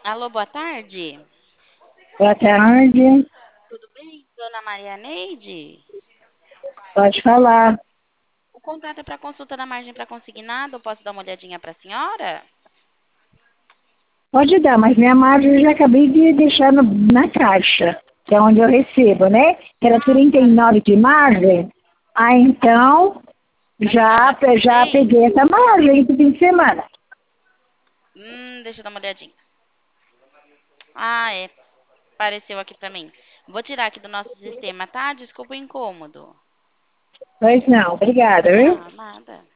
Alô, boa tarde. Boa tarde, Tudo bem? Dona Maria Neide? pode falar. O contrato é para consulta da margem para consignado. Eu posso dar uma olhadinha para a senhora? Pode dar, mas minha margem eu já acabei de deixar na caixa, que é onde eu recebo, né? Que era Ah, tá. 39 de margem. Ah, então, A senhora já já fez? peguei essa margem esse fim de semana. Deixa eu dar uma olhadinha. Ah, é. Apareceu aqui para mim. Vou tirar aqui do nosso sistema, tá? Desculpa o incômodo. Pois não, obrigada, viu? Não, nada.